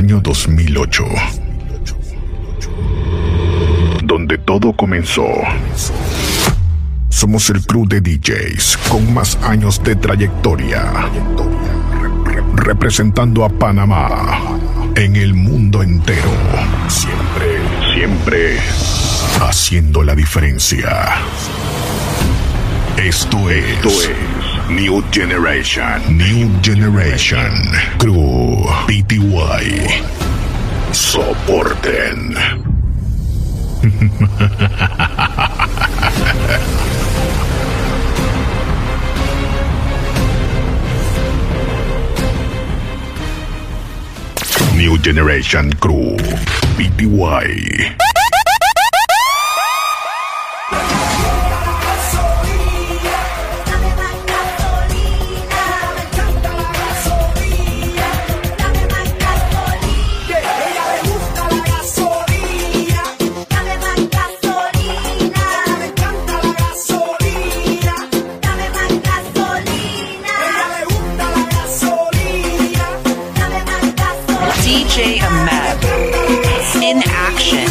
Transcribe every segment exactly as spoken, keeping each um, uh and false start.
año dos mil ocho, donde todo comenzó. Somos el crew de D Js con más años de trayectoria, representando a Panamá en el mundo entero. Siempre, siempre haciendo la diferencia. Esto es, Esto es New Generation. New Generation Crew P T Y. Soporten. New Generation Crew P T Y. D J Ahmed in action.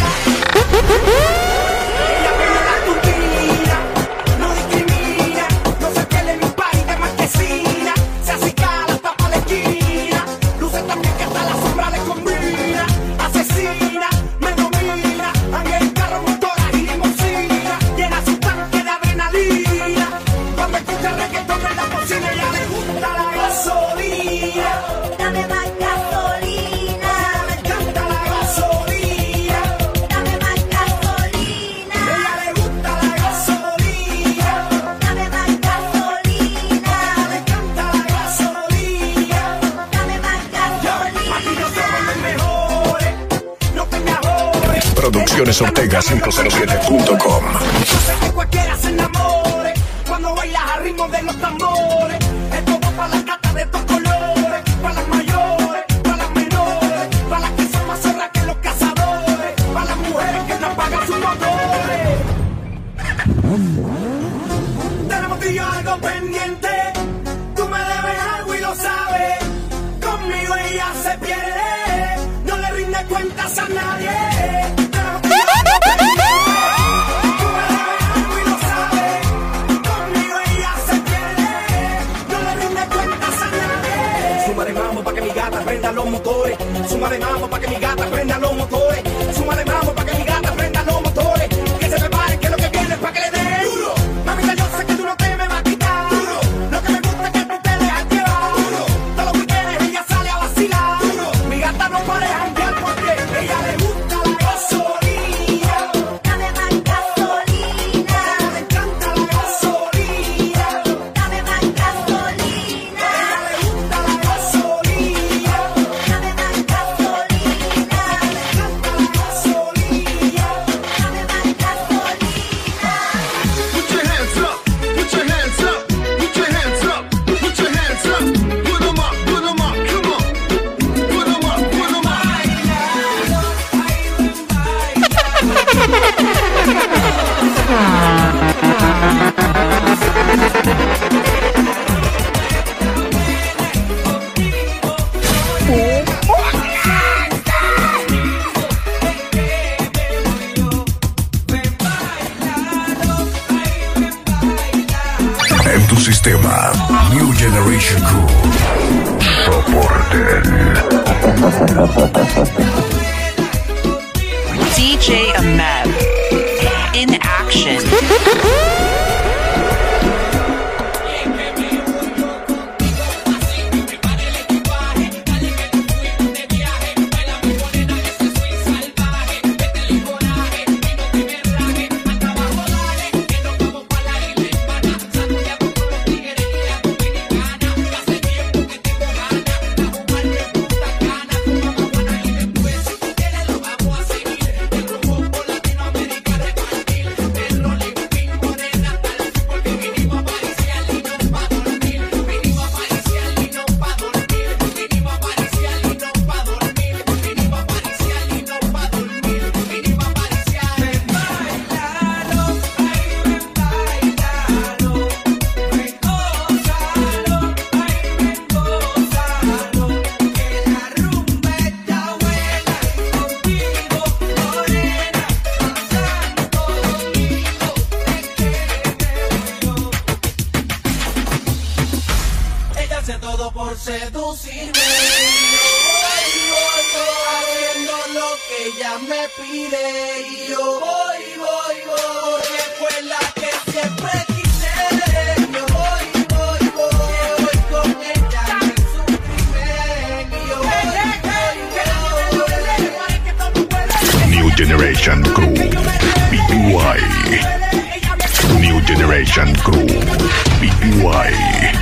Producciones Ortega cinco cero siete punto com. Que cualquiera se enamore cuando bailas al ritmo de los tambores. Es todo para las gatas de estos colores, para las mayores, para las menores, para las que son más zorras que los cazadores, para las mujeres que no apagan sus motores. Tenemos tú y yo algo pendiente, tú me debes algo y lo sabes. Conmigo ella se pierde, no le rinde cuentas a nadie. Prenda los motores, suma de mambo pa' que mi gata prenda los motores, suma de mambo pa' que mi gata prenda los motores, que se prepare que lo que viene es pa' que le dé duro. Mamita, yo sé que tú no te me vas a quitar duro. Lo que me gusta es que tú te dejas llevar duro. Todos los weekends ella sale a vacilar duro. Mi gata no para de janguear porque ella le gusta la gasolina. Dame más gasolina. Le encanta la gasolina. Dame más gasolina. Ella le gusta la gasolina. En tu sistema, New Generation Crew. Soporten. D J Ahmed in action. Latinoamericana, todo por seducirme. Y yo voy, voy, haciendo lo que ella me pide. Y yo voy, voy, voy, porque fue la que siempre quise. Yo voy, voy, voy, voy con ella en su crimen. Y yo voy, voy, voy. New Generation Crew, P T Y. New Generation Crew, P T Y.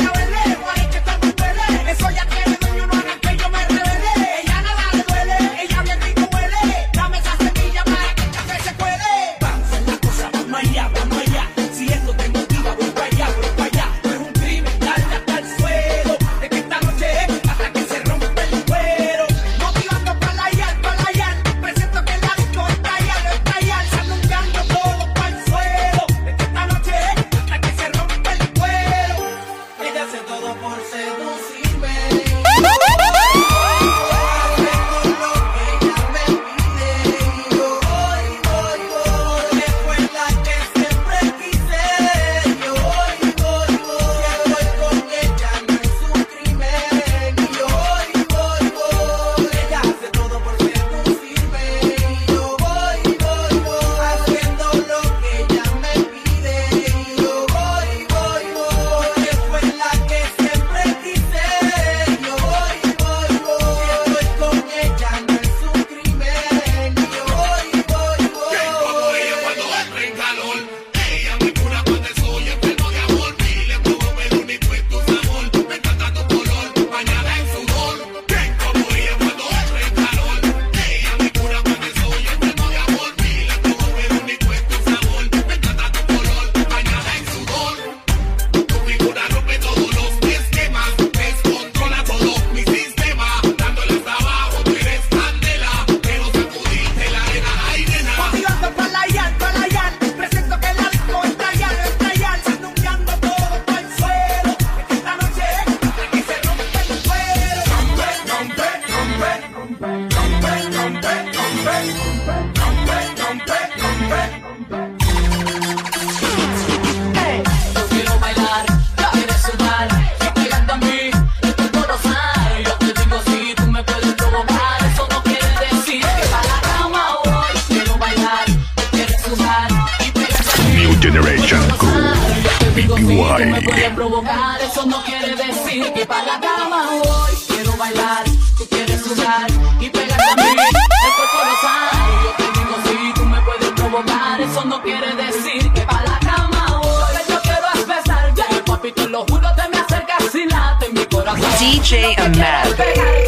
Generation Crew, P T Y. Me puede provocar, eso no quiere decir que para la cama voy. Quiero bailar, tú quieres sudar y pegarte a mí, el cuerpo besar. Yo te digo sí, tú me puedes provocar, eso no quiere decir que para la cama voy. Yo quiero expresar, yeah, papi, te lo juro, te me acercas y late en mi corazón. D J Ahmed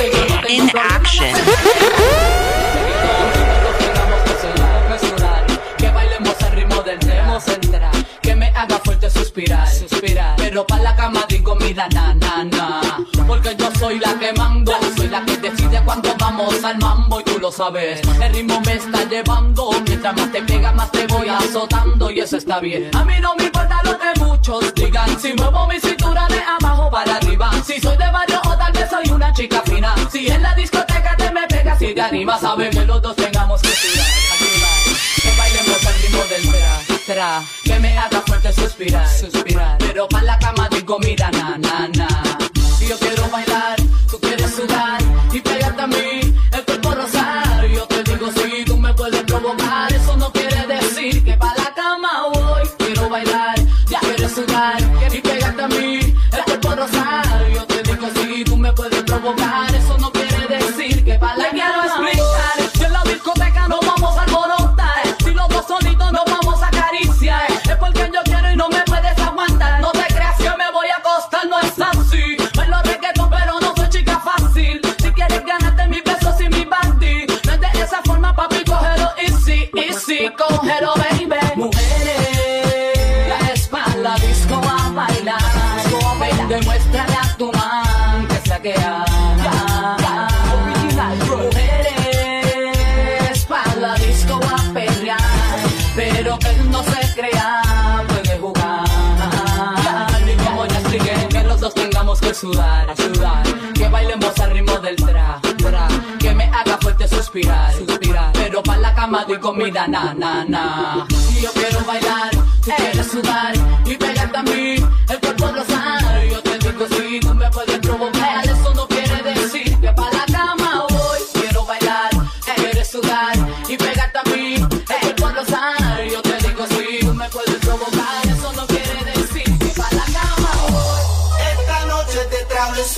in action. Que bailemos al ritmo del tema central, que me haga fuerte suspirar, suspirar. Pero pa' la cama digo mira na na na, porque yo soy la que mando, soy la que decide cuando vamos al mambo y tú lo sabes. El ritmo me está llevando, mientras más te pega más te voy azotando y eso está bien. A mí no me importa lo que muchos digan, si muevo mi cintura de abajo para arriba, si soy de barrio o tal vez soy una chica fina. Si en la discoteca te me pegas y te animas, sabes que los dos tengamos que tirar, que bailemos al ritmo del tra, tra, que me haga fuerte suspirar, suspirar. Pero pa' la cama digo mira na na na. Si yo quiero bailar, tú quieres sudar y pegarte a mí, el cuerpo rosar. Yo te digo sí, tú me puedes provocar, eso no quiere decir que pa' la cama voy. Quiero bailar, ya quieres sudar y pegarte a mí, el cuerpo rosar. Yo te digo sí, tú me puedes provocar, eso no quiere decir que pa' la cama voy. Yo en la discoteca no vamos a alborotar, si los dos solitos nos vamos a acariciar, es porque yo quiero y no me puedes aguantar. No te creas que me voy a acostar, no es así. Bailo reggaetón pero no soy chica fácil. Si quieres ganarte mis besos y mi bandy, no es de esa forma papi, cógelo easy, easy, cógelo baby. Mujeres, la espalda disco a bailar, ven demuéstrale a tu man que sea que haga. Mujeres, para la disco a pelear, pero que él no se crea, puede jugar. Y como ya expliqué, que los dos tengamos que sudar, sudar, que bailemos al ritmo del tra, tra, que me haga fuerte suspirar, suspirar. Pero pa' la cama doy comida, na, na, na. Si yo quiero bailar, tú quieres sudar y pegarte a mí, el cuerpo rosar. Yo te digo sí, tú me puedes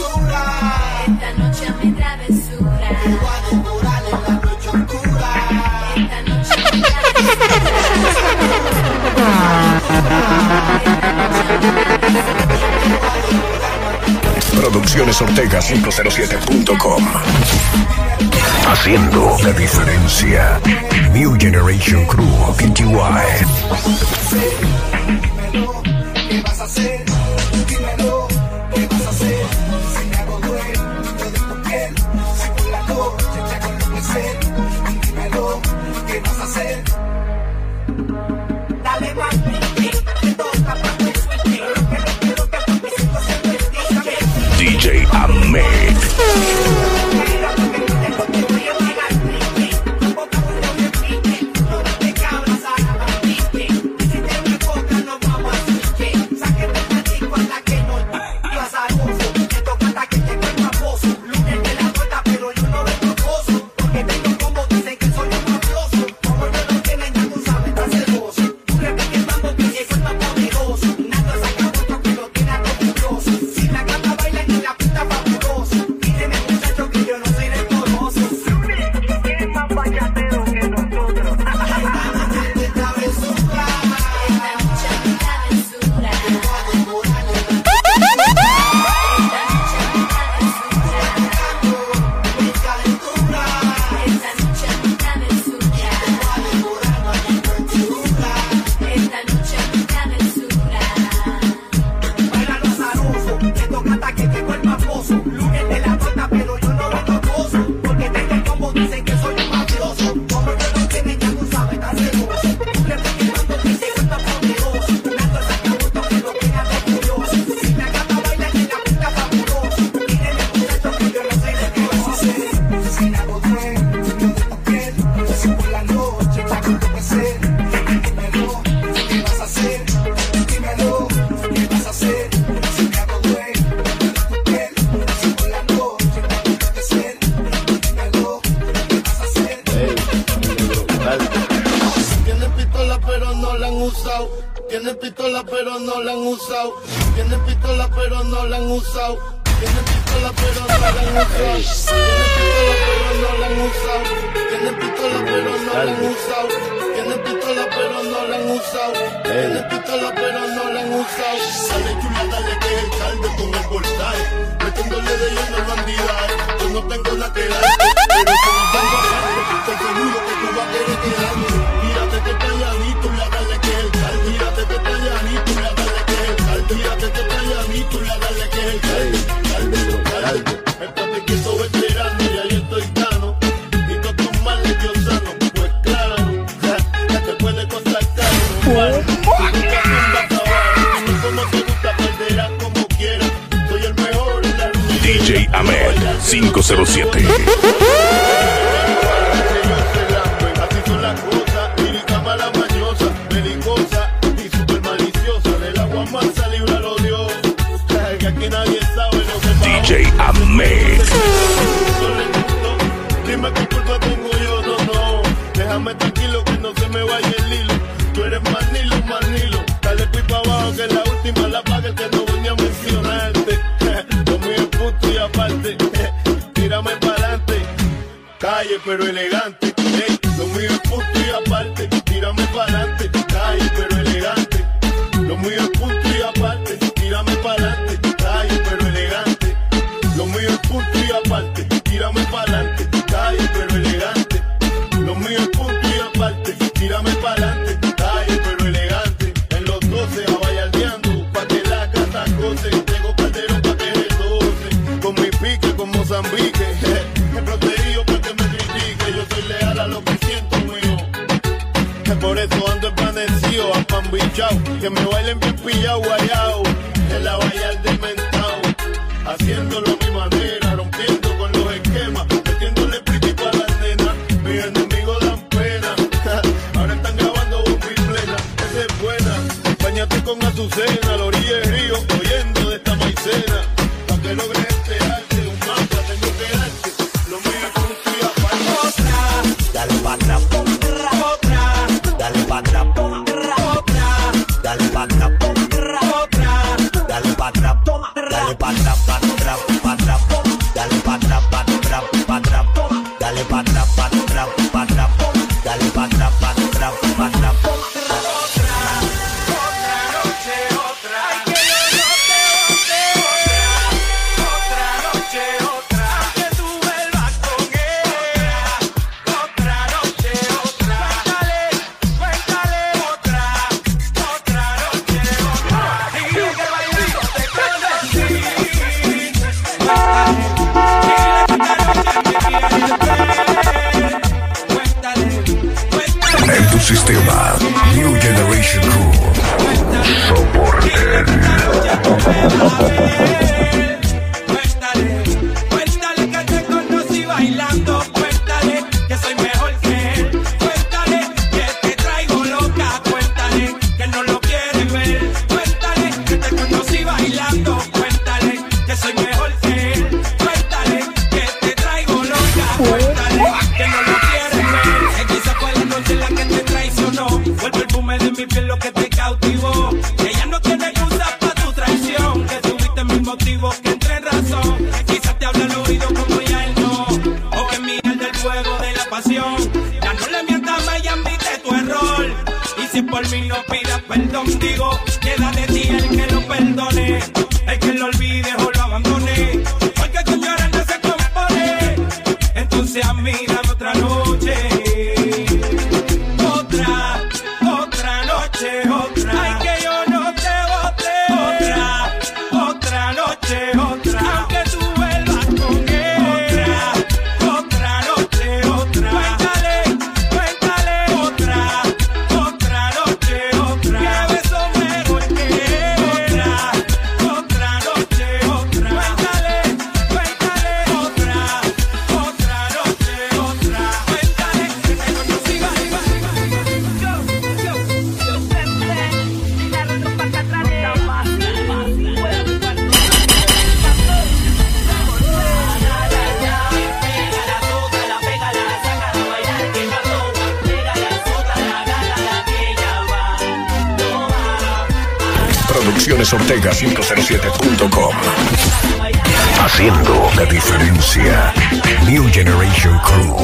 travesura. Esta noche mi travesura. Te voy a devorar en la noche oscura. Esta noche mi travesura. Producciones Ortega cinco cero siete punto com. Haciendo la diferencia. New Generation Crew P T Y. Dímelo, ¿qué vas a hacer? Dímelo, ¿qué vas a hacer? Si me hago dueño de tu piel, si por la noche te hago enloquecer. Dímelo, ¿qué vas a hacer? Dale más, te toca pa' tu suerte. Quiero que tu besito se bendiga. D J Ahmed. Tienen pistola pero no la han usado. Tienen pistola pero no la han usado. Tienen pistola pero no la han usado. Tienen pistola pero no la han usado. Tienen pistola pero no la han usado. Tienen pistola pero no la han usado. Tienen pistola pero no la han usado. Dale chula, dale que es el caldo con el portal. Metiéndole de lleno al bandidaje. Yo no tengo la que dar, pero con el banco estoy seguro que tú vas a querer quedarme. Mírate que está llanito, ya dale que es el caldo. Mírate que está llanito, ya dale que es el caldo. Mírate que está llanito, ya dale que es el caldo. Caldo, caldo. Estate quieto veterano, ya yo estoy gano. Y todos tus males yo sano. Pues claro, ya te puede costar caro. Si nunca tumbas abajo, si como te gusta perderás como quieras. Soy el mejor en la ruta. D J Ahmed cinco cero siete. Así son las cosas, lírica mala mañosa, belicosa y super maliciosa. Del agua mansa líbralo Dios, que aquí nadie sabe lo que pasa. D J Ahmed. Dime qué culpa tengo yo, no, no. Déjame tranquilo que no se me vaya el hilo. Tú eres manilo, manilo. Dale pues pa' abajo que la última la paga el que no venía a mencionarte. Lo mío es punto y aparte. Tírame pa'lante. Calle pero elegante. Ey, lo mío es punto y aparte. Tírame pa'lante. Calle pero elegante. Lo mío es punto y aparte. Tírame pa'lante. Calle pero elegante. Lo mío es punto y aparte. Tírame pa'lante. Calle pero elegante. Lo mío es punto y aparte. Tírame pa'lante. Calle pero elegante. En los doce abayaldeando pa' que la casa goce. Tengo calderón pa' que redoce. Con mi pique con Mozambique. He protegido pa' que me critique. Yo soy leal a lo que siento mío. Por eso ando empanecido, apambichao. Que me bailen bien pillao, guayao. En la valla del mentao. Haciéndolo a mi manera, rompiendo con los esquemas. Metiéndole pretty pa' las nenas. Mis enemigos dan pena. Ahora están grabando bomba y plena. Esa es buena. Báñate con Azucena, a la orilla del río, oyendo de esta maicena. Pa' que logres este arte, un mapa tengo que darte. Lo mío es un tío aparte. Otra, Dale pa' atrás, otra, dale pa' atrás, otra, dale pa' atrás, otra. dale pa' atrás, dale pa' atrás, pa' atrás, pa' atrás. Ortega cinco cero siete punto com. Haciendo la diferencia. New Generation Crew.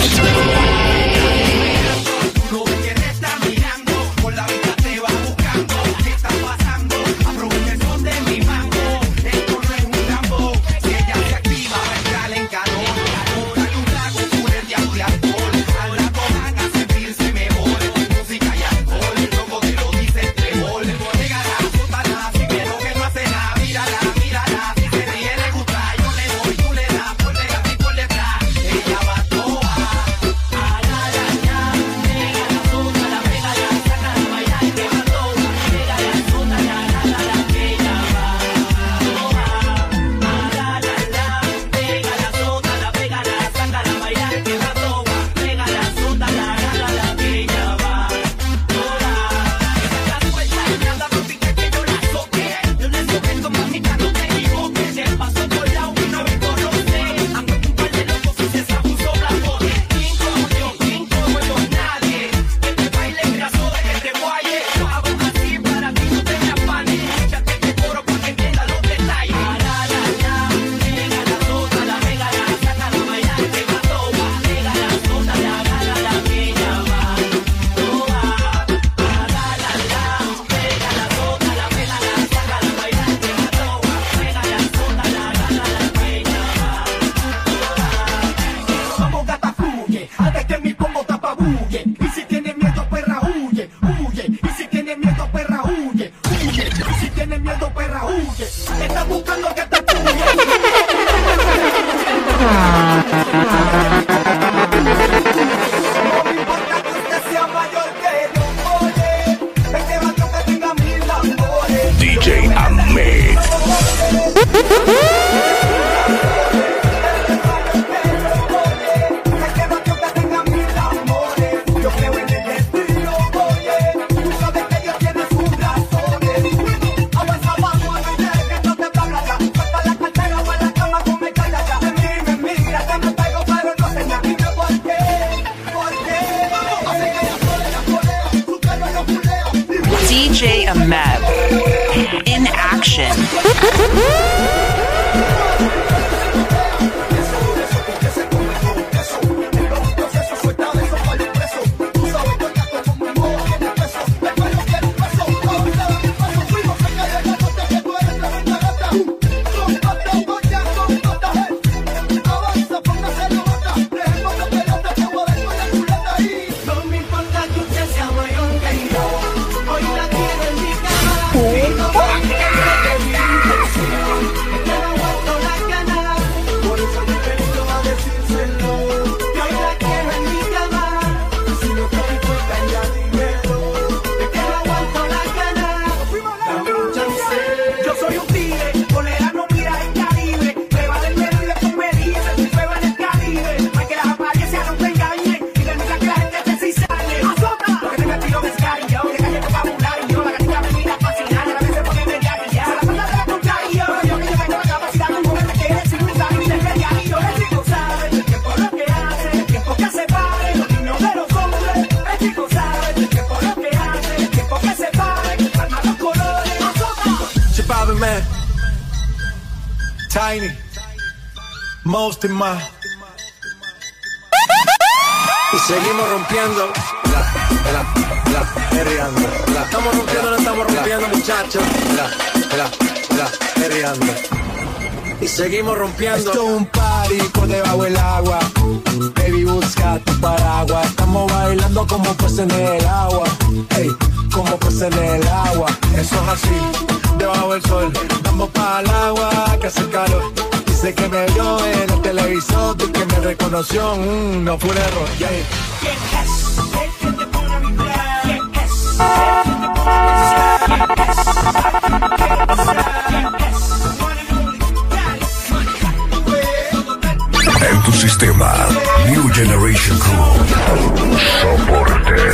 D J Ameb in action. Hoy la quiero en mi cama. Tiny, Most in My. Y seguimos rompiendo la, la, la, herreando. La estamos rompiendo, la estamos rompiendo, muchachos. La, la, la, herreando. Y seguimos rompiendo. Esto es un party por debajo del agua. Baby, busca tu paraguas. Estamos bailando como peces en el agua. Ey, como peces en el agua. Eso es así, debajo del sol. Vamos para el agua, que hace calor. Dice que me vio en el televisor y que me reconoció. Mm, no fue un error. Yeah. ¿Quién es el que te pone a vibrar? ¿Quién es el que te pone a pensar? ¿Quién es el que te En tu sistema, New Generation Crew. Soporten.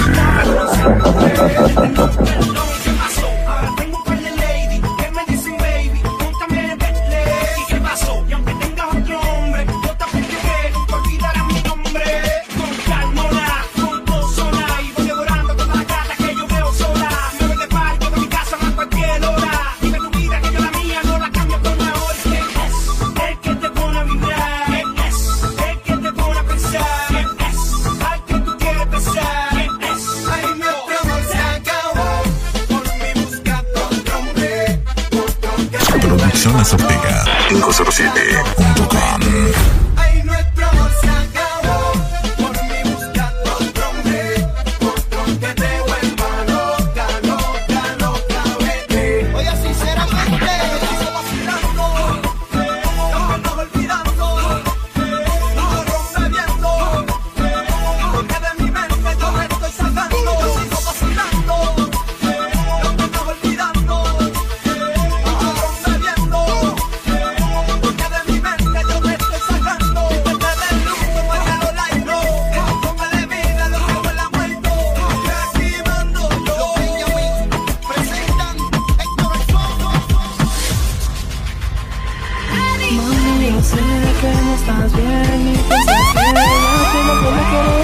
Ahora tengo un par de lady que me dicen baby, póntame el Bentley. ¿Y qué pasó? Y aunque tengas otro hombre, yo te apuntaré, olvidarás mi nombre. Con calmona, con pozona, y voy devorando todas las gatas que yo veo sola. Me voy de parque de mi casa a cualquier hora. Vive tu vida que yo la mía no la cambio por una hora. ¿Quién es el que te pone a vibrar? ¿Quién es el que te pone a pensar? ¿Quién es al que tú quieres besar? ¿Quién es? Ay, nuestro amor se acabó. Por mi busca otro hombre, otro que te Producciones Ortega cinco cero siete punto com. Ay, nuestro amor se acabó. Por mi busca otro hombre, otro que te vuelva loca, loca, loca, vete. Oye, sinceramente, sigo vacilando. No me estás olvidando. No me rompe viendo. Porque de mi mente yo me estoy sacando. Sigo vacilando. No me estás olvidando. No me rompe viendo. Porque de mi mente yo me estoy sacando. Desde el lujo para los laicos. Póngale vida a lo que huele a muerto. Reactivando yo. Presentan Héctor el Soto. Mami, yo sé que no estás bien y que estás bien, que no puedo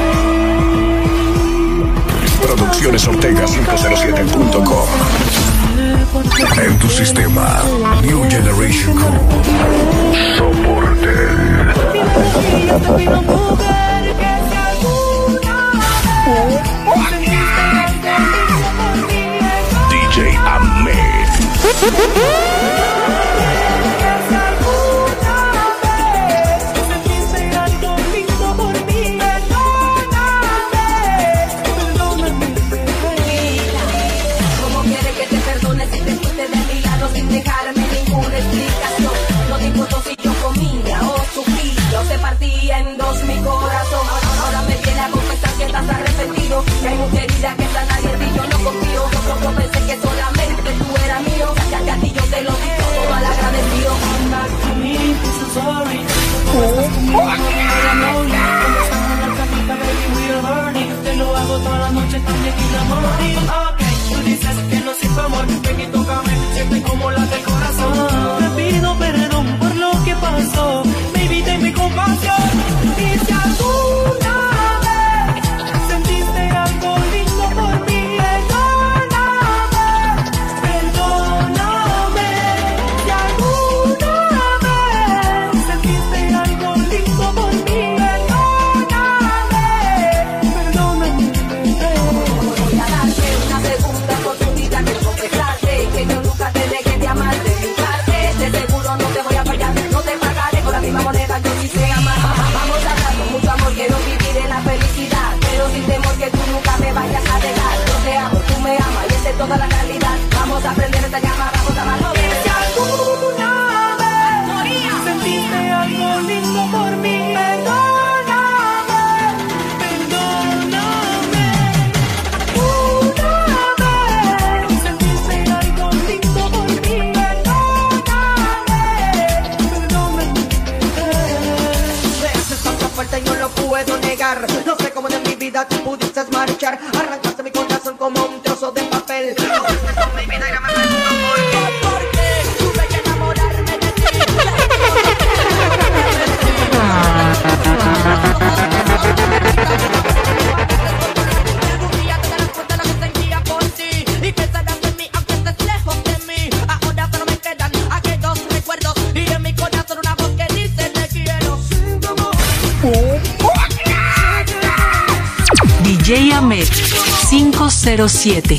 querer. Producciones Ortega cinco cero siete punto com. En tu sistema, New Generation Crew. Soporten. Y yo te pido mujer que si alguna vez sentiste algo lindo por mí, D J Ahmed. que si alguna vez sentiste algo lindo por mí, perdóname, perdóname. ¿Cómo quieres que te perdone si te fuiste de mi lado sin dejarme ninguna explicación? No te importó si yo comía o sufría o se partía en dos mi corazón. Ahora me viene a confesar que estás arrepentido, que hay mucha herida que está nadie y yo no confío. Yo, yo pensé que solamente tú eras mío, que a ti yo te lo digo todo mal agradecido. Come back to me, this is sorry. ¿Cómo estás conmigo? Ahora no, ya. Cuando estamos en la camita, baby, we are burning. Te lo hago toda la noche, también y la morning. Ok, tú dices que no siento amor, ven y tócame, siente como late el corazón. Te pido perdón por lo que pasó, baby, tenme compasión. Y si alguna vez sentiste algo lindo por mí, perdóname, perdóname. Si alguna vez sentiste algo lindo por mí, perdóname, perdóname. Voy a darte una segunda oportunidad de confesarte que yo nunca te dejé de amar de mi parte. De seguro no te voy a fallar, no te pagaré con la misma moneda, yo sí sé amar. Vamos a dar con mucho amor, quiero vivir en la felicidad, pero sin temor que tú nunca me vayas a dejar. Yo te amo, tú me amas y esa es toda la realidad. Vamos a aprender esta llama, vamos a amarlo. Si alguna vez sentiste algo lindo por mí, perdóname, perdóname. Una vez sentiste algo lindo por mí, perdóname, perdóname. Besos tanta fuerte yo no puedo negar. No sé cómo de mi vida tú pudiste marchar. Arrancaste mi corazón como un trozo de papel. Jugaste con mi vida y no me pregunto por qué. ¿Por qué? Tuve que enamorarme de ti. Algún día te darás cuenta de lo que sentía por ti y pensarás en mí aunque estés lejos de mí. Ahora solo me quedan aquellos recuerdos y en mi corazón D J Ahmed cinco cero siete.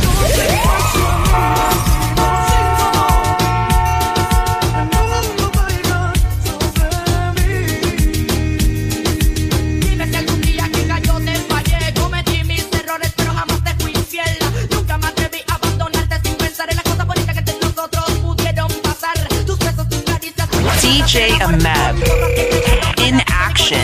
D J Ahmed in action.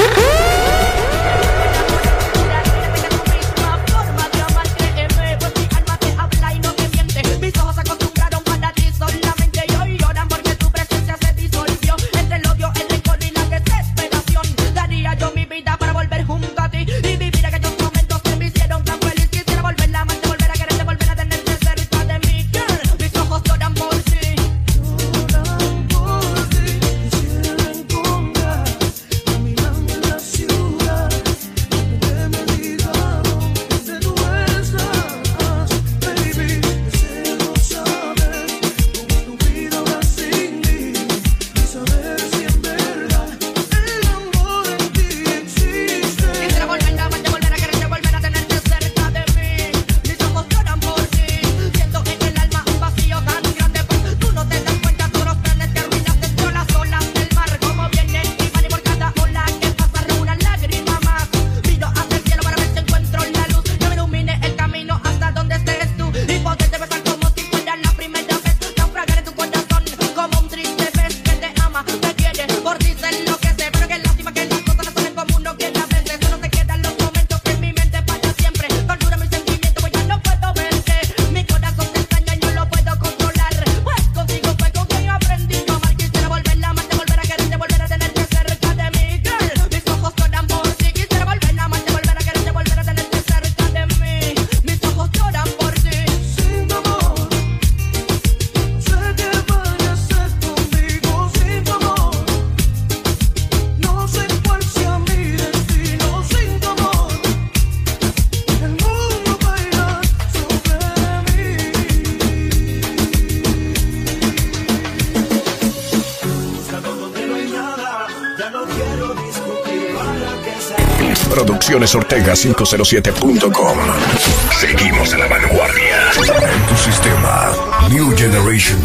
Producciones Ortega cinco cero siete punto com. Seguimos a la vanguardia. En tu sistema, New Generation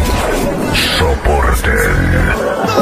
Crew. Soporten.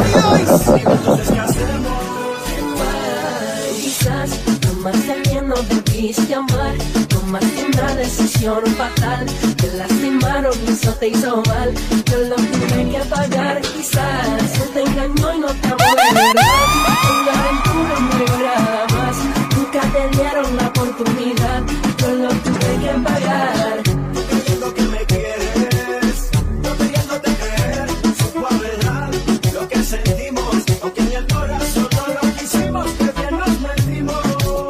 Quizás tomaste a quien no debiste amar. Tomaste una decisión fatal. Te lastimaron y eso te hizo mal. Yo lo tuve que pagar. Quizás él te engañó y no te amó de verdad. Una aventura muy grande. Nunca te dieron la oportunidad, yo lo tuve que pagar. Creyendo que me quieres, no queriéndote creer, supo a verdad lo que sentimos, aunque en el corazón no lo quisimos, que bien nos metimos.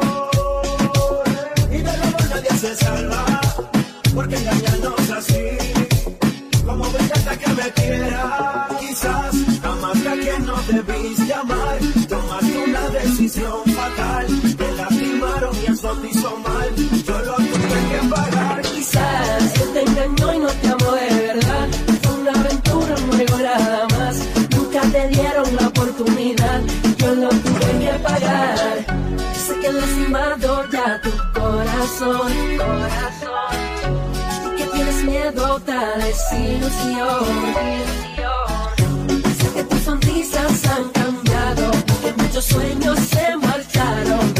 Y del amor nadie se salva, porque engañarnos así, como me encanta que me quiera. Quizás amaste a quien no debiste amar, tomaste una decisión fatal. Y eso te hizo mal, yo lo tuve que pagar. Quizás él te engañó y no te amó de verdad. Fue una aventura, no llegó nada más. Nunca te dieron la oportunidad, yo lo tuve que pagar. Sé que he lastimado ya tu corazón, corazón, y que tienes miedo a otra desilusión. Sé que tus sonrisas han cambiado, que muchos sueños se marcharon.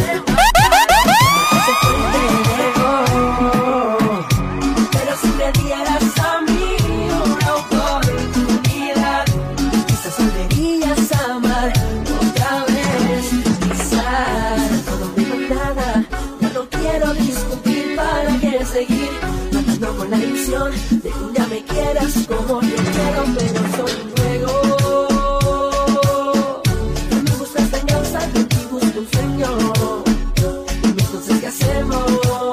Pero si me dieras a mí una oportunidad, quizás volverías a amar otra vez. Quizás todo me nada, ya no quiero discutir, para qué seguir matando con la ilusión de que un día me quieras como yo quiero, pero soy un juego. No me gustas venganza, de ti busco un sueño. Entonces, ¿qué hacemos?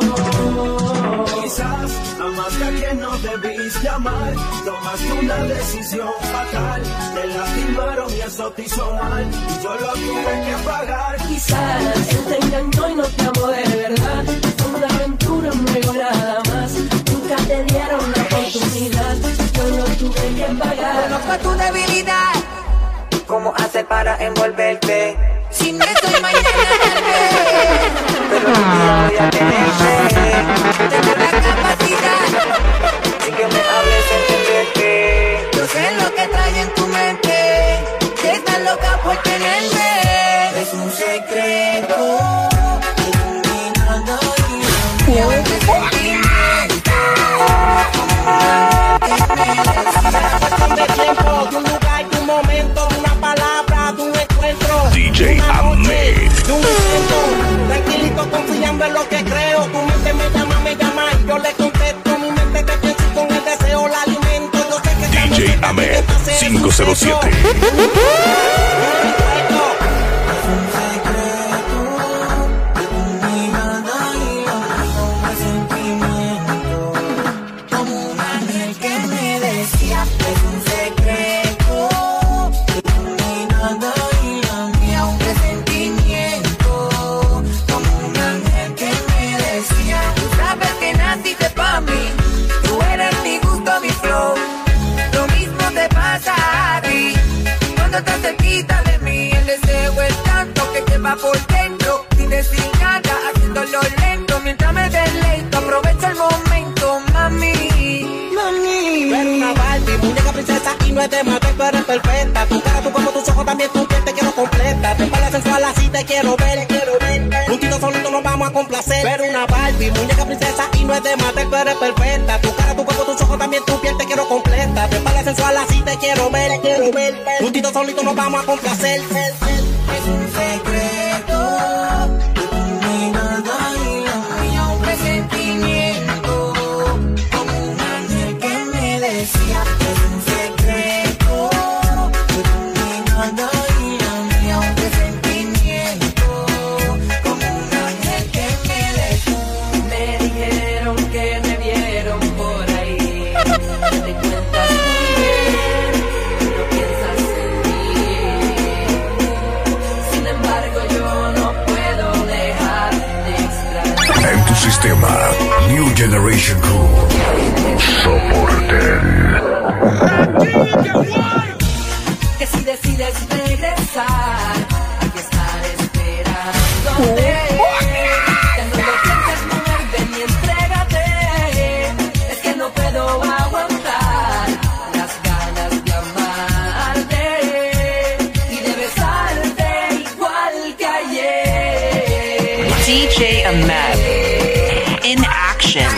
Quizás amaste a quien no debiste amar, tomaste una decisión fatal, te lastimaron y eso te hizo mal, y yo lo tuve que pagar. Quizás él te engañó y no te amó de verdad. Fue una aventura, no llegó nada más. Nunca te dieron la oportunidad, yo lo tuve que pagar. Conozco tu debilidad, cómo hacer para envolverte. Sin eso mañana tal vez. Pero un día voy a tenerte. Tengo la capacidad. Sin que me hables entender que yo sé lo que trae en tu mente. Que estás loca por tenerme. Es un secreto. Iluminado y un sentimiento. De tiempo, de un lugar, de un momento, de una palabra, de un encuentro. D J Ahmed. De un momento, tranquilito, confiando en lo que creo. Tu mente me llama, me llama y yo le contesto. Mi mente te pienso y con el deseo la alimento. Yo sé que D J Ahmed cinco cero siete. Tan cerquita de mí, el deseo es tanto que te va por dentro, sin decir nada, haciéndolo lento, mientras me deleito, aprovecha el momento, mami, mami. Pero una Barbie, muñeca princesa y no es de matar, pero eres perfecta. Tu cara, tu cuerpo, tus ojos, también tu piel te quiero completa. Te parece sensual así, te quiero ver, quiero ver. Juntitos solitos nos vamos a complacer. Pero una Barbie, muñeca princesa y no es de matar, pero eres perfecta. Tu cara, tu cuerpo, tus ojos, también tu piel te quiero completa. Te parece sensual así, te quiero ver, quiero ver. Juntitos solitos nos vamos a complacer. Es un secreto. Mi nada y lo mío, un presentimiento. Como un ángel que me decía. Es un secreto. Mi nada y lo mío, un presentimiento. Como un ángel que me decía. Me dijeron que me vieron por ahí. Te cuentas muy bien. No piensas en mí. Sin embargo, yo no puedo dejar de extrañar. En tu sistema, New Generation Crew. Soporten. Que si decides regresar, aquí estaré esperándote. Que no lo pienses, mujer, ven y entrégate. Es que no puedo aguantar las ganas de amarte y de besarte igual que ayer. D J Ahmed. In action.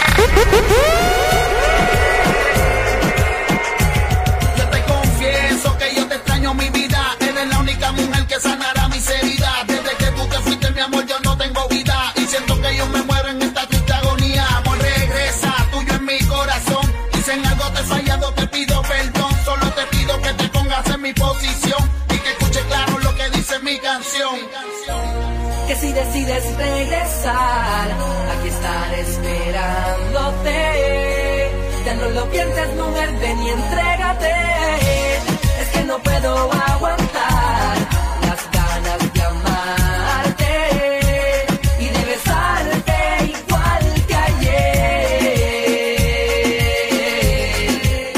Yo te confieso que yo te extraño, mi vida. Eres la única mujer que sanará mis heridas. Desde que tú te fuiste, mi amor, yo no tengo vida. Y siento que yo me muero en esta triste agonía. Amor, regresa, tuyo en mi corazón. Y si en algo te he fallado, te pido perdón. Solo te pido que te pongas en mi posición y que escuche claro lo que dice mi canción. Que si decides regresar, aquí estaré esperándote. Ya no lo pienses, mujer, ven y entrégate. Es que no puedo aguantar las ganas de amarte y de besarte igual que ayer.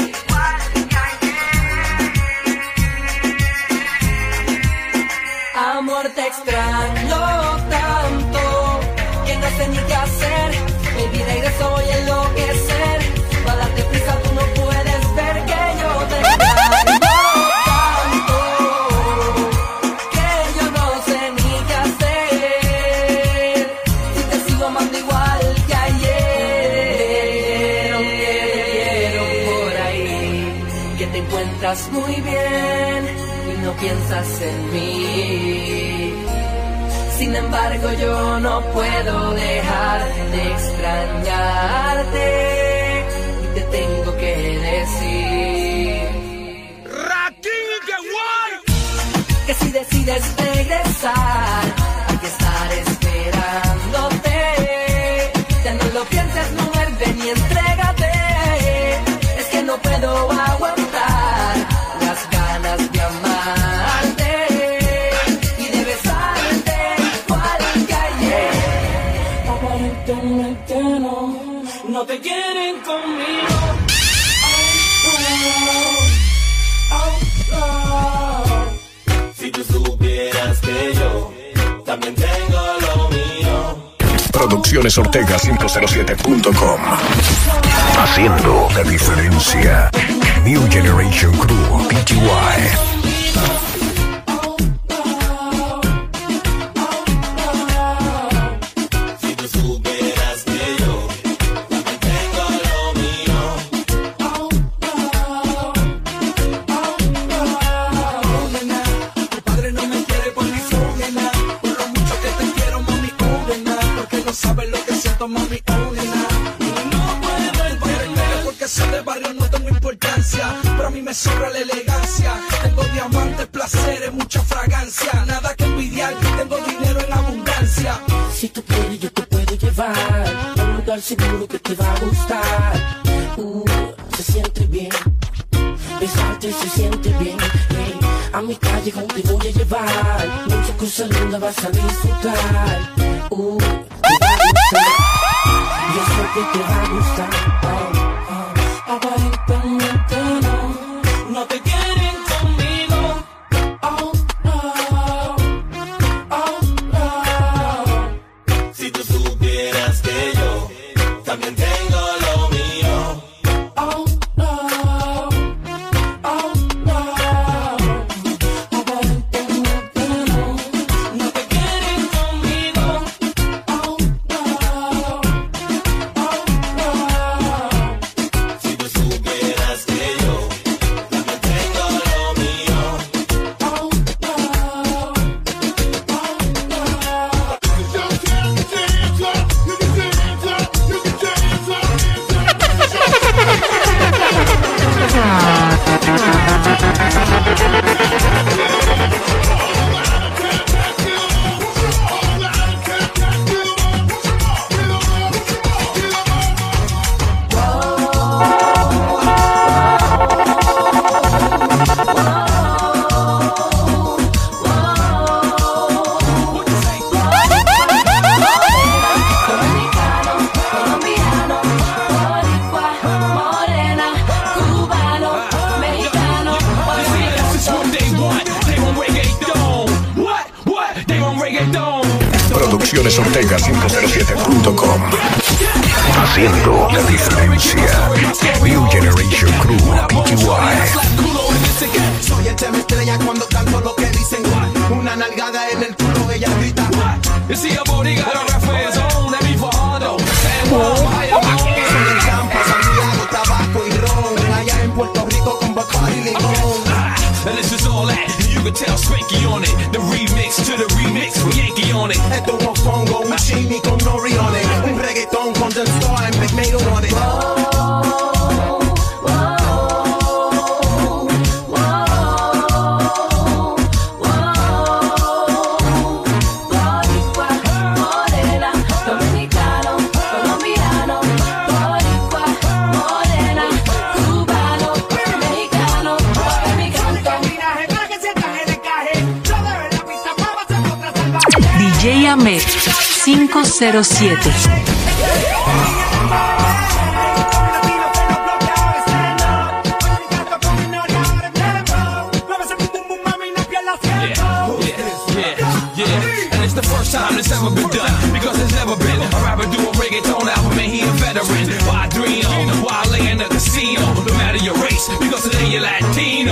Amor, te extraño tanto que no sé ni qué hacer. Mi vida y eso voy a enloquecer. Para darte prisa, tú no puedes ver que yo te extraño tanto que yo no sé ni qué hacer. Si te sigo amando igual que ayer. Aunque te vieron por ahí que te encuentras muy bien y no piensas en mí. Sin embargo, yo no puedo dejar de extrañarte y te tengo que decir que si decides regresar, aquí estaré esperándote. Ya no lo pienses, mujer, ven y entrégate. Es que no puedo aguantar las ganas de amarte y de besarte igual que ayer. Aparentemente no, no te quieren conmigo. Oh, oh, oh. Si tú supieras supieras que yo también tengo lo mío. Producciones Ortega cinco cero siete punto com. Haciendo la diferencia. New Generation Crew, P T Y. Me sobra la elegancia, tengo diamantes, placeres, mucha fragancia, nada que envidiar, tengo dinero en abundancia. Si tú quieres yo te puedo llevar a un lugar seguro que te va a gustar. Uh, se siente bien, besarte se siente bien. Hey, a mi calle como te voy a llevar, muchas cosas lindas vas a disfrutar. Uh, te va a gustar, yo sé que te va a gustar. Oh, oh. Aparentemente no. No te quieren conmigo. Oh, no. Oh, no. Si tú supieras que yo también tengo lo mío. Oh, no. Oh, no. Aparentemente no. No te quieren conmigo. Oh, no. Oh, no. Si tú supieras que yo Producciones Ortega cinco cero siete punto com. Haciendo la diferencia. New Generation Crew, P T Y. Soy el tema estrella cuando canto lo que dicen. Una nalgada en el culo, ella grita. Soy el campo, Santiago, tabaco y ron. Allá en Puerto Rico con Bacardi y limón. And this is all that, you can tell Spanky on it. The remix to the remix with Yankee on it. Esto es un fongo, un chimi con nori on it. Un reggaetón con Del Star and Big Mato on it. D J Ahmed cinco cero siete. Time it's ever been done, because there's never been a rapper do a reggaeton album and he a veteran. Padrino, while lay in the casino, no matter your race, because today you're Latino.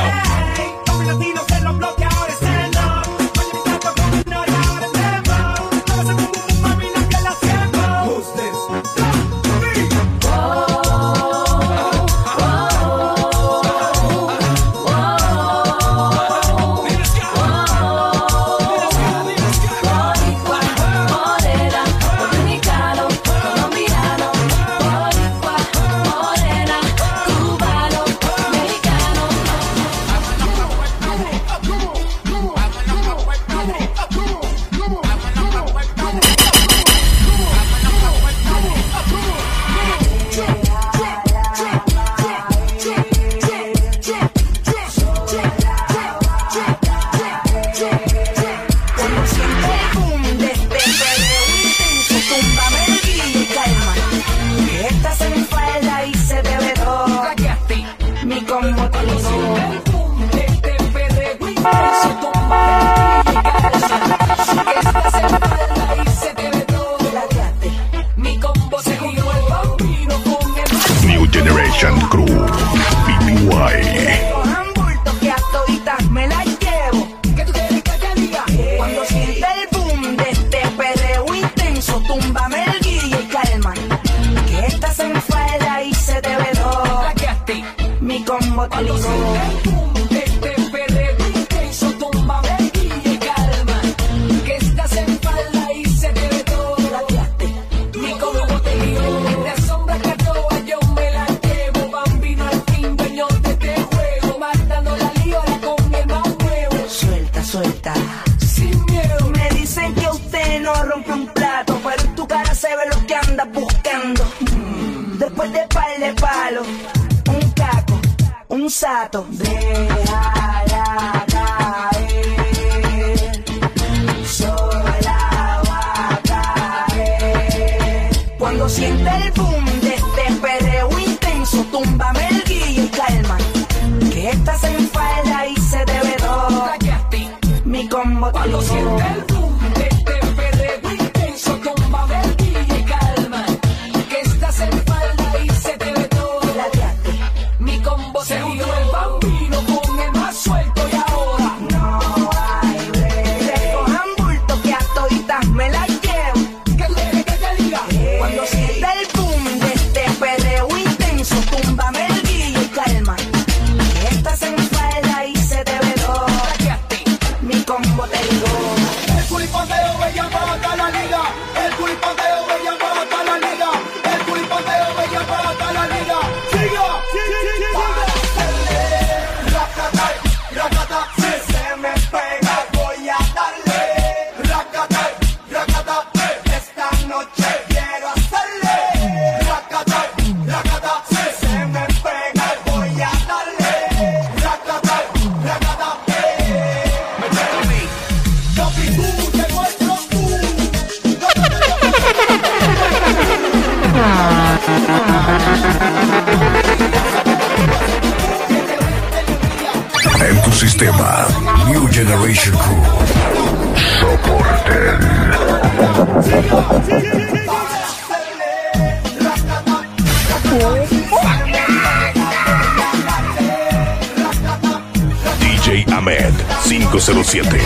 combo te Cuando siente el boom de este perreo intenso, túmbame y calma, que estás en falda y se te ve todo. Mi combo te guió, de sombra que toa yo me la llevo. Bambino al fin, dueño de este juego, matando la liora con el más nuevo. Suelta, suelta. Sin miedo. Me dicen que usted no rompe un plato, pero en tu cara se ve lo que andas buscando. Después de par de palo, un caco, un sato. Déjala caer, sola va a caer. Cuando siente el boom de este perreo intenso, túmbame el guillo y calma, que estás en falda y se te ve todo. Mi combo te Cuando siente el boom de este perreo intenso, túmbame el guillo y calma, que estás en falda y se te ve todo. Mi combo se unió el bambino con el más suelto y ahora no hay break. Recojan bulto que a toditas me la llevo. ¿qué quiere que te diga? Cuando sienta el boom de este perreo intenso, túmbame el guillo y calma, que estás en falda y se te ve todo. Mi combo te digo. El culipanteo me llama hasta la liga. El culipanteo me llama hasta la liga. El culipanteo me llama hasta la liga. Siga, para hacerle racata, racata. Si se me pega voy a darle racata, racata. Esta noche quiero hacerle racata, racata. Si se me pega voy a darle racata, racata. En tu sistema, New Generation Crew. Soporten. D J Ahmed cinco cero siete.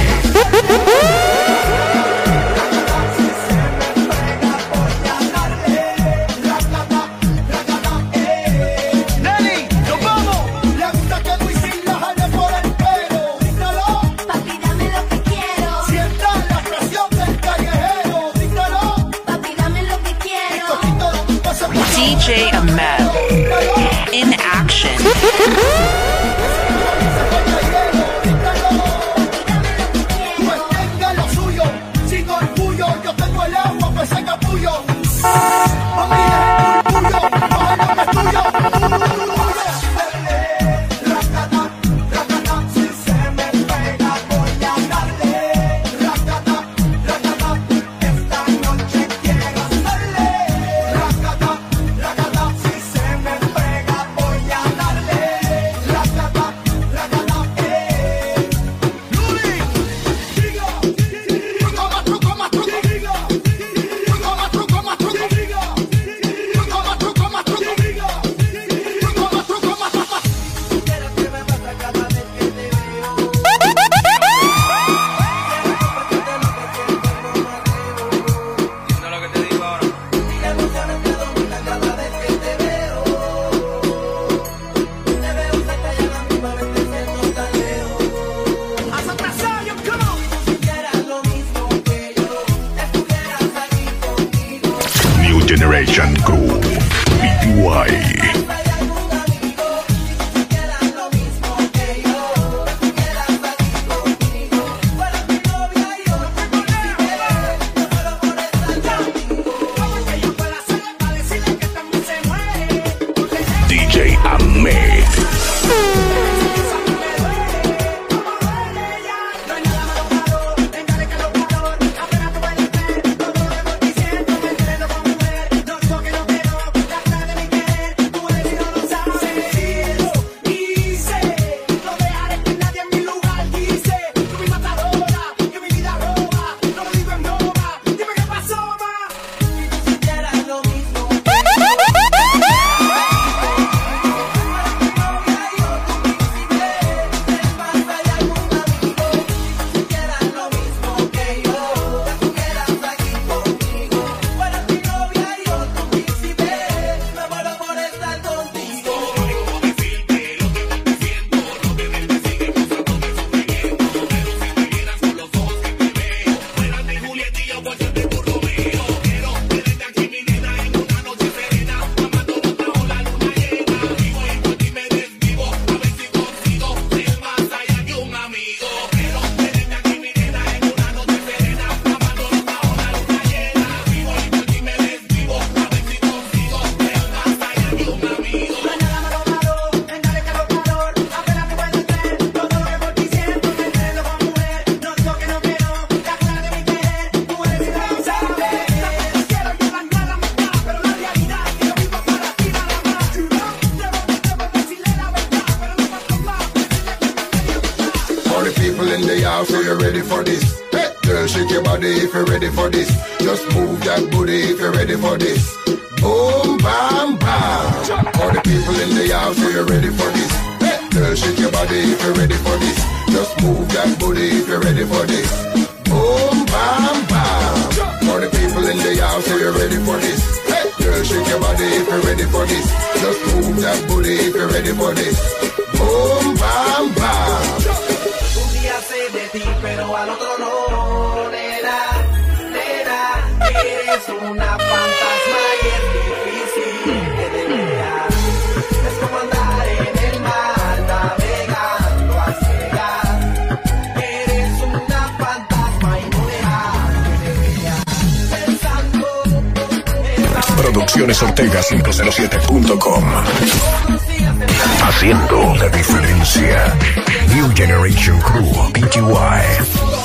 D J Ahmed in action. Tenga lo suyo, sin orgullo, yo tengo el agua, pues en capullo. A mí es el orgullo, ojalá me tuyo. Racata, racata, si se me pega voy a darle. Racata, racata, esta noche quiero hacerle. Racata, racata, si se me pega voy a darle. Racata, racata, eh. Luli, diga, truco más truco más truco, diga, truco más truco más truco, diga, truco más truco más truco, diga, truco más truco más truco. Quieres que me pasa cada vez que te veo. ¿Entiendes lo que te digo ahora? Y la emoción me domina cada vez que te veo. Te veo cerca y a la misma vez te siento tan lejos. Hasta atrasario, come on. Si quieras lo mismo que yo, estuvieras aquí conmigo. New Generation Crew. B T Y. D J Ahmed. Tú eres Girl, shake your body if you're ready for this. Just move that booty if you're ready for this. Boom, bam, bam. All the people in the house, are you ready for this? Girl, shake your body if you're ready for this. Just move that booty if you're ready for this. Boom, bam, bam. All the people in the house, are you ready for this? Girl, shake your body if you're ready for this. Just move that booty if you're ready for this. Boom, bam, bam. Un día sé de ti, pero al otro no, nena, nena. Eres una fantasma y es difícil que te veas. Es como andar en el mar, navegando a ciegas. Eres una fantasma y no dejas que te veas. Pensando en la Producciones Ortega cinco cero siete punto com. Haciendo la diferencia. New Generation Crew, P G Y.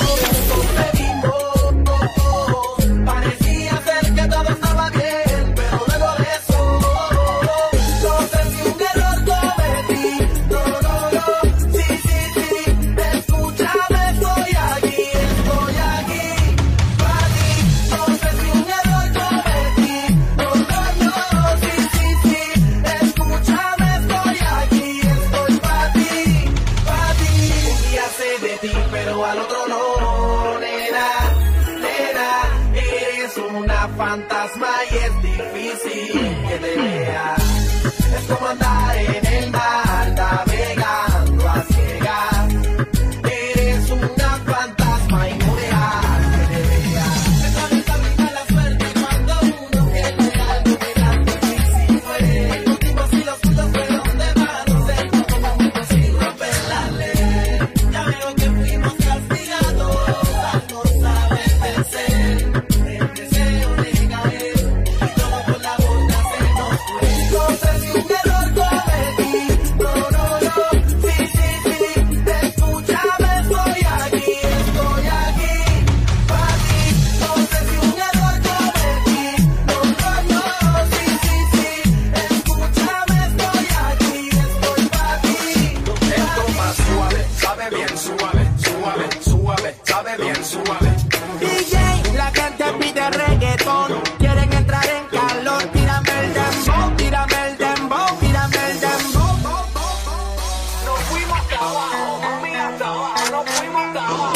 parecía ser que todo estaba bien, pero luego de eso, no sé si un error cometí. No, no, no, sí, sí, sí, escúchame, estoy aquí, estoy aquí, para ti. No sé si un error cometí. No, no, no, sí, sí, sí, escúchame, estoy aquí, estoy para ti, para ti. Un día sé de ti, pero al otro no, nena, nena, eres una fantasma y es difícil que te veas. Es como andar en el mar, navegando a ciegas. Eres una fantasma y no dejas que te veas. Es la vida, vida, la suerte cuando uno quiere algo que tan difícil fue. Los tipos y los putos fueron de manos en todo momento sin romper la ley. Ya veo que fuimos castigados, no saben vencer. El deseo de caer y todo por la boca se nos fue. No sé si un error cometí. No, no, no, sí, sí, sí, escúchame, estoy aquí, estoy aquí, para ti. No sé si un error cometí. No, no, no, sí, sí, sí, escúchame, estoy aquí, estoy para ti. Esto más suave, sabe bien suave, suave, suave, sabe bien suave. D J, la gente pide reggaetón, quieren entrar en calor, tírame el dembow, tírame el dembow, tírame el dembow. Nos fuimos hasta abajo, mami, hasta abajo, nos fuimos hasta abajo.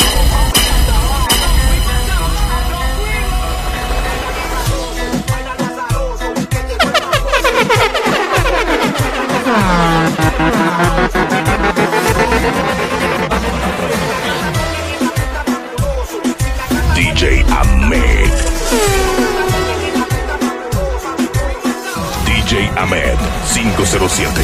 D J Ahmed. D J Ahmed cinco cero siete.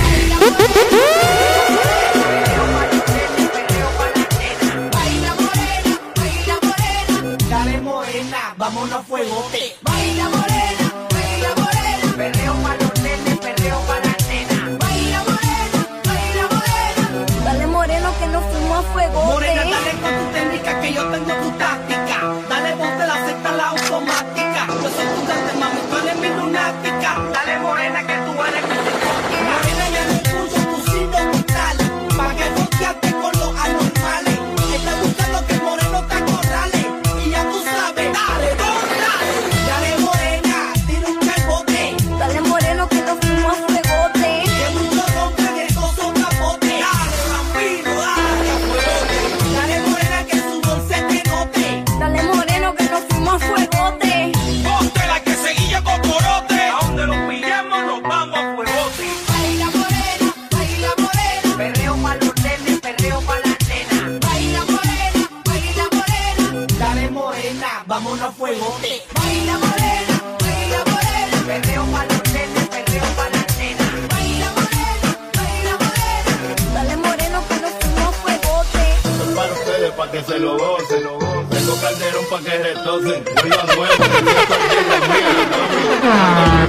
Baila morena, baila morena, dale morena, vámonos a fuegote. Baila morena, baila morena, perreo para los nenes, perreo para las nenas. Baila morena, baila morena, Dale moreno que nos fuimos a fuego. morena, dale con tu técnica que yo tengo tu táctica. Dale ponte la secta, la automática. Yo soy tu dante, mami, tú eres mi lunática. Dale morena que tú eres mi psicótica. Morena, ya no escucho tu signo vital, pa' que bloquearte con los anormales. Está buscando que el moreno te acorrale, y ya tú sabes, dale, dale. Dale morena, tira un calbote, Dale moreno que nos fuimos a fuegote. que muchos rompen el gozo capote. Dale, vampiro, dale, a fuegote. Dale morena que su dulce te note. Dale moreno que nos fuimos a fuegote. Ponte la que seguilla con corote. A donde nos pillemos nos vamos a fuegote. Baila morena, baila morena, perreo pa' los nenes, perreo pa' las nenas. Baila morena, baila morena, dale morena, vámonos a fuegote. Baila morena, baila morena, perreo pa' los nenes, perreo pa' las nenas. Baila morena, baila morena, Dale moreno que nos fuimos a fuegote. Esto es para ustedes, para que se lo gocen. Tengo calderón para que retocen. Yo iba nuevo, que no estoy en la mía.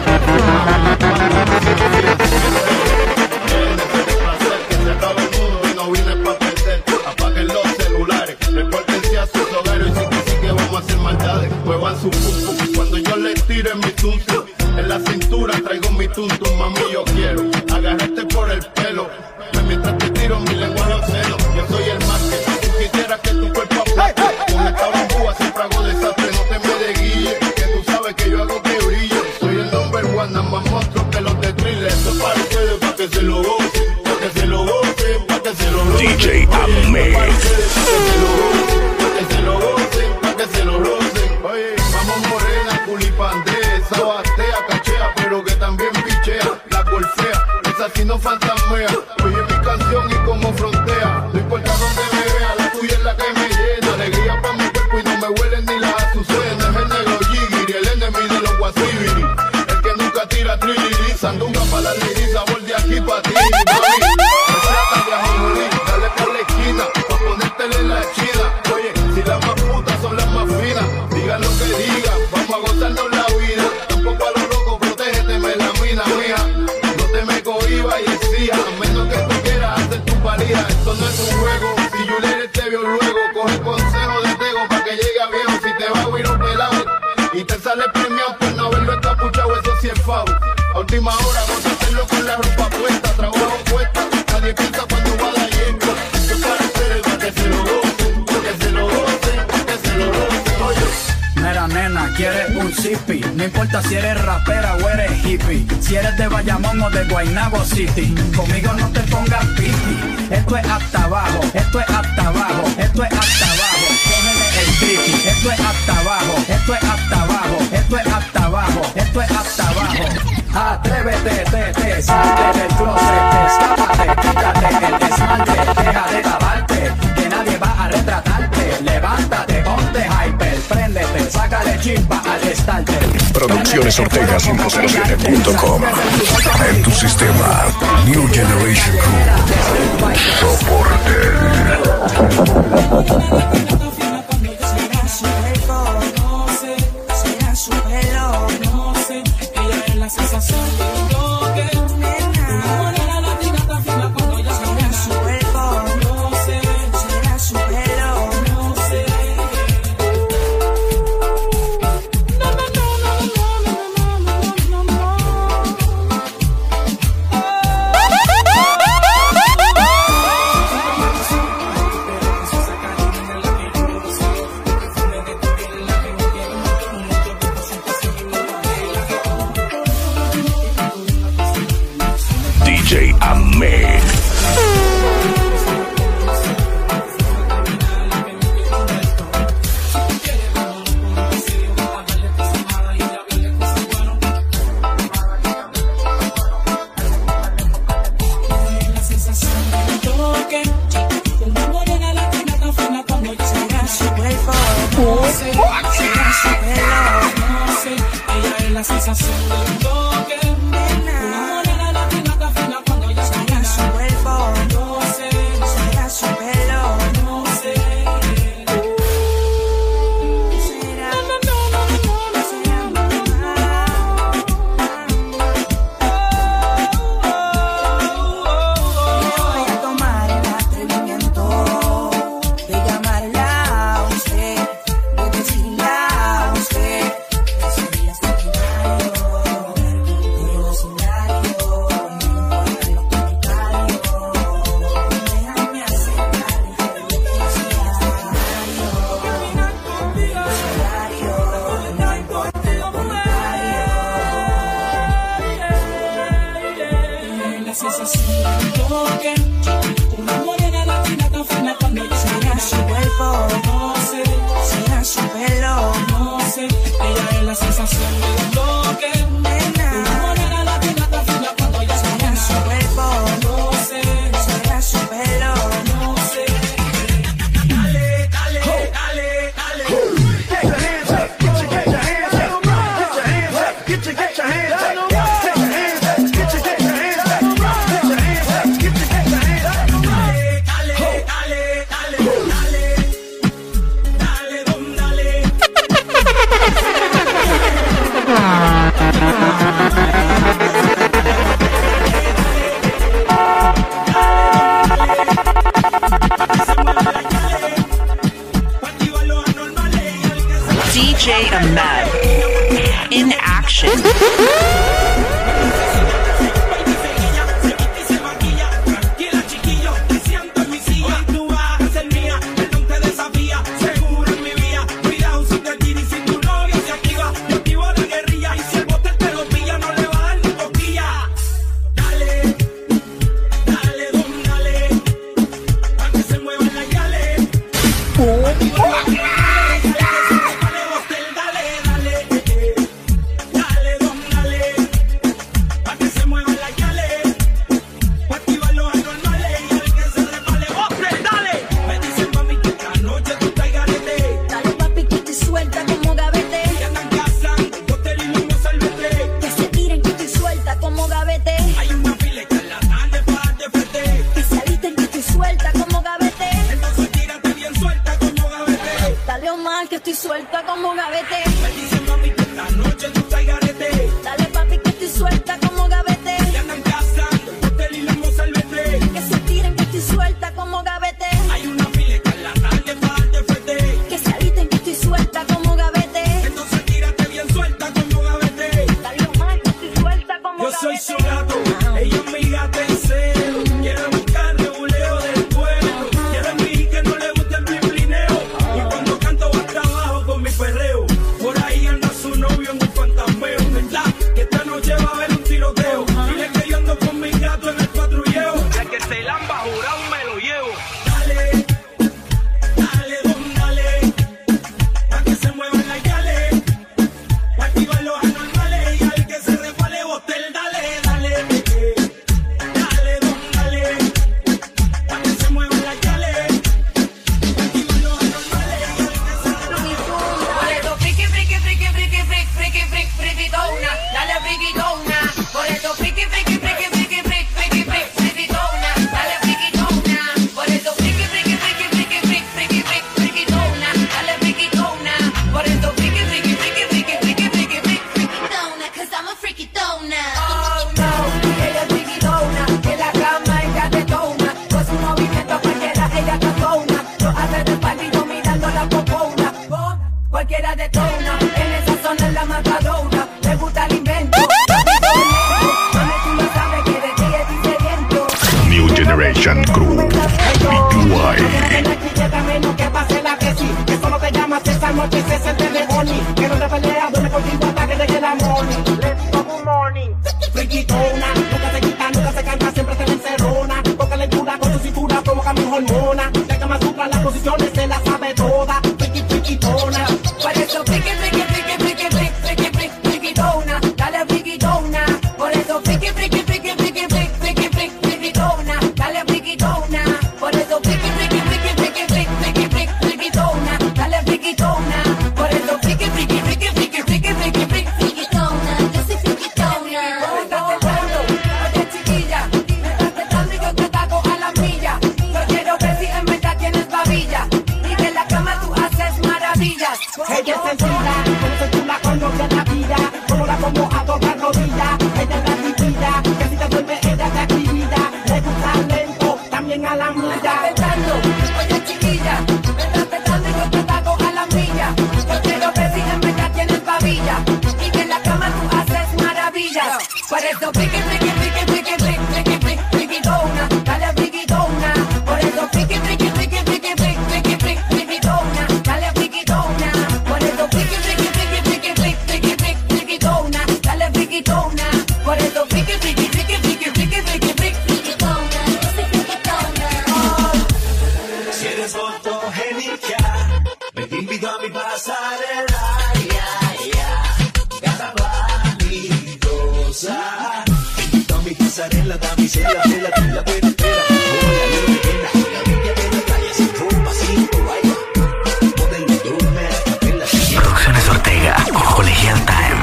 Que se acabe el mundo y no vine pa' perder. Apaguen los celulares, repórtense a sus hogares. Y sí que sí que vamos a hacer maldades. Muevan su pum pum cuando yo les tire mi tum tum. En la cintura traigo mi tum tum, mami, yo quiero agarrarte por el pelo. Mientras te tiro mi lenguaje obsceno. Yo soy el más que tú quisieras que tu cuerpo aplaste. Con esta bambúa siempre aquí no fantasmea. Oye mi canción y como frontea. No importa dónde me vea, la tuya es la que me llena. Alegría pa' mi cuerpo y no me huelen ni las azucenas. Es el negro Jigiri, el enemigo de los guasibiri. El que nunca tira triliri. Sandunga pa' la liriza, vol de aquí pa' ti, mami. Me trata de ajonjolí, dale por la esquina, pa' ponértele la chida. Oye, si las más putas son las más finas, digan lo que digan, vamos a gozarnos la vida. Tampoco a los locos, protégete, me la mina mía. No te me cohibas y exija, a menos que tú quieras hacer tu parida. Esto no es un juego, si Juliet te vio luego, coge consejo de Tego pa' que llegue a viejo. Si te va a huir un pelado y te sale premiado por no haberlo encapuchado, eso sí es foul. A última hora, vamos a hacerlo con la ropa puesta, trabajo puesta, nadie piensa cuando va a la yesca. Que para ustedes, para que se lo gocen, que se lo gocen, que se lo gocen, oye. Mira nena, quieres un zippy. No importa si eres rapera o eres hippie. Si eres de Bayamón o de Guaynabo City, conmigo no te pongas piqui. Esto es hasta abajo, esto es hasta abajo, esto es hasta abajo. Cógele el triqui. Esto es hasta abajo, esto es hasta abajo, esto es hasta abajo, esto es hasta abajo. Atrévete, te, te, salte del closet, destápate, quítate el esmalte, deja de taparte, que nadie va a retratarte. Levántate, ponte hyper, préndete, sácale chispa al starter. Producciones Ortega cinco cero siete punto com. En tu sistema, New Generation Crew. Soporte. La sensación de un toque, una morena latina tan fina cuando ella camina su cuerpo. No sé, será su pelo, no sé. No, no, no, no, no, no, no, no, no. D J Ahmed. La sensación de un toque, una morena latina tan fina cuando ella será su cuerpo. No sé, será su pelo, no sé. Ella es la sensación de un toque. D J Ahmed in action. suelta como gavete. Me dicen mami que esta noche tú estás garete. Dale papi que estoy suelta como gavete. Y andan cazando, hotel y limo salvete. Que se tiren que estoy suelta como gavete. Hay una fileca en la tarde para darte fete. Que se aliten que estoy suelta como gavete. Entonces tírate bien suelta como gavete. Dale más que estoy suelta como Yo gavete. soy su gato, ella es mi gata en celo. Quiere buscar reguleo del pueblo. Quiere mi que no le gusta el biblineo. Y cuando canto va hasta abajo con mi perreo. Por ahí anda su novio en un fantasmeo. ¿Verdad? Que esta noche va a haber un tiroteo. Dile que yo ando con mi gato en el patrulleo. Ya que se lamba jurado me lo llevo. Dale, dale, don, dale. Pa' que se muevan las yales. Pa' activar los anormales. Y al que se resbale botel, dale, dale. Dale, don, dale. Pa' que se muevan las yales. Pa' activar los anormales. Y al que se resbale. Por eso friki, friki, friki, friki, friki, friki, friki, frikitona. Dale frikitona. Por eso friki, friki, friki, friki, friki, friki, friki, frikitona. Dale frikitona. Por eso friki, friki, friki, friki, friki, friki, friki, frikitona. Dale frikitona. Por eso friki, friki, friki, friki, friki, friki, friki, frikitona. 'Cause I'm a frikitona. Oh no, ella es frikitona. En la cama ella detona. Con su movimiento cualquiera ella tatona. Lo hace de partido mirando la popona. Cualquiera detona. En esa zona es la matadora. Le gusta el invento. Mami, tú no sabes que de ti es diferente. New Generation Crew. B T Y. Menos que pase la que sí, que solo te llamas esa noche y se siente de honey. Que no te peleas, duerme contigo hasta que llegue la morning. Let's go, good morning. Friquitona, nunca se quita, nunca se canta, siempre se le encerrona. Toca lectura con su cintura, provoca mis hormonas. De que más supla las posiciones, se la sabe toda. Friqui, friquitona. Por eso friki, friki, friki, friki, friki, friki, friki, frikitona. Dale frikitona. Por eso friki, friki, friki, friki, friki, friki, friki, frikitona. Dale frikitona. Por eso friki, friki, friki, friki, friki, friki, friki, frikitona. Dale frikitona. Por eso friki, friki, friki, friki, friki, friki, friki, frikitona. Yo soy frikitona. Me estás tentando, oye chiquilla. Me estás tentando y yo te taco a la milla. Yo quiero ver si en verdad tienes babilla. Y que en la cama tú haces maravillas. Ella es sencilla, como se chula cuando te la vida. Como la pongo a tocar rodilla. Ella es la divina, que si te duerme ella te activida. Le gusta lento, también a la Me muda. estás tentando, oye chiquilla. Me estás tentando y yo te taco a la milla. Yo quiero ver si en verdad tienes babilla. Y que en la cama tú haces maravillas. Por eso friki, friki, friki, friki, friki, friki, friki, frikitona. Dale frikitona. Por eso friki, friki, friki, friki, friki, friki, friki, frikitona. Dale frikitona. Por eso friki, friki, friki, friki, friki, friki, friki, frikitona. Dale frikitona. Por eso friki, friki, friki, friki, friki, friki, friki, frikitona. Yo soy frikitona. Si eres fotogénica, me te invito a mi pasarela. Ya, ya, gata vanidosa. Te invito a mi pasarela, damisela, tela, tela, tela, tela. Hola, luna llena, la bella de la playa, sin ropa, sin toalla. Modelo, duerme a capela. Producciones Ortega, Colegial Time.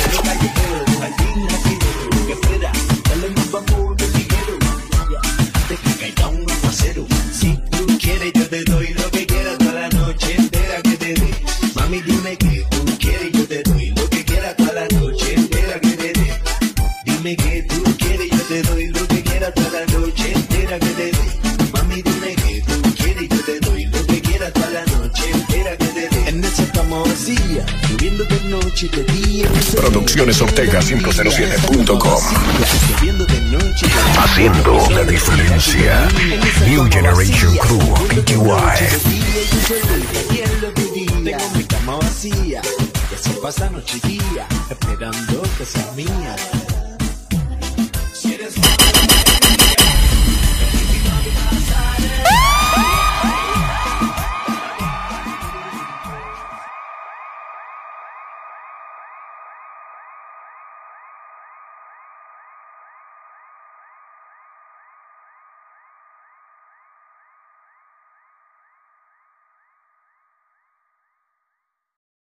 Jardín, jardinero, que fuera, dale más vapor de ligero. Antes que caiga un aguacero. Si tú quieres, yo te doy lo que quieras toda la noche entera que te dé. Mami, dime que tú quieres, yo te doy lo que quieras toda la noche entera que te dé. Dime que tú quieres, yo te doy lo que quieras toda la noche entera que te dé. Mami, dime que tú quieres, yo te doy lo que quieras toda la noche entera que te dé. En esa cama vacía, lloviendo de noche y de día. Producciones Ortega cinco cero siete punto com. Lloviendo de noche. Haciendo la diferencia. New Generation Crew. B T Y. Tengo mi cama vacía, que así pasa noche y día, esperando que seas mía. Si eres